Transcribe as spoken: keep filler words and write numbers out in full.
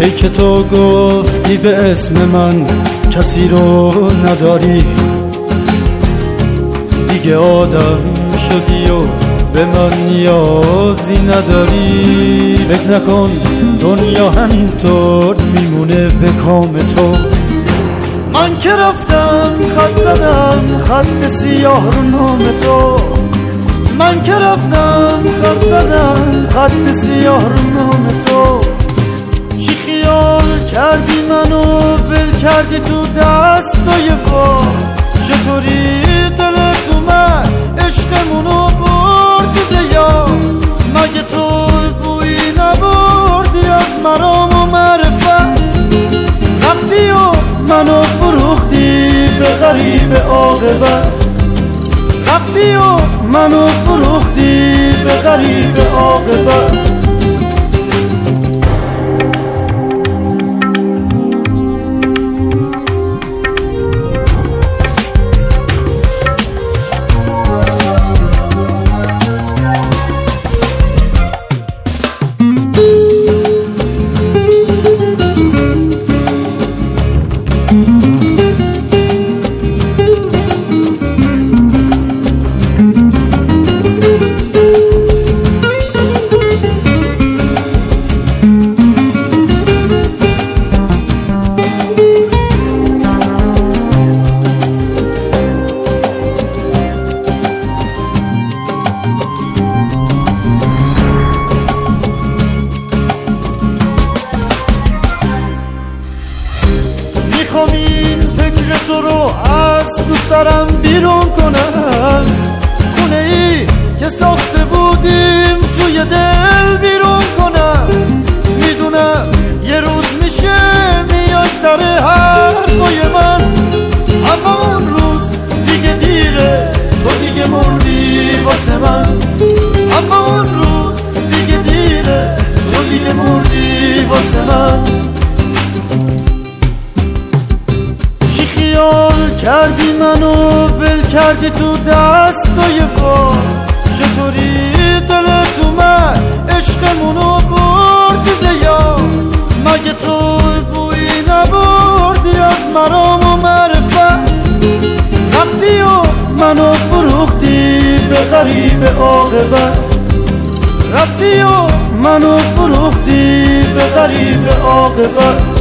ای که تو گفتی به اسم من کسی رو نداری، دیگه آدم شدی و به من نیازی نداری. فکر نکن دنیا همینطور میمونه به کام تو. من که رفتم خط زدم خط سیاه رو نام تو. من که رفتم خط زدم خط سیاه رو نام تو. چی خیال کردی منو ول کردی تو دستای با؟ چطوری دلت اومد عشقمونو بردی زیا؟ مگه تو بویی نبردی از مرام و معرفت؟ رفتی و منو فروختی به غریب عاقبت. رفتی و منو فروختی به غریب عاقبت. میخوام این فکر تو رو از تو سرم بیرون کنم. خونه ای که ساخته بودیم توی دل بیرون کنم. میدونم یه روز میشه میای سر حرفای من، اما اون روز دیگه دیره، تو دیگه مردی واسه من. اما اون روز دیگه دیره، تو دیگه مردی واسه من. خیال کردی منو ول کردی تو دستای با؟ چطوری دلت اومد عشقمونو بردی زیا؟ مگه تو بویی نبردی از مرام و معرفت؟ رفتی و منو فروختی به غریب عاقبت. رفتی و منو فروختی به غریب عاقبت.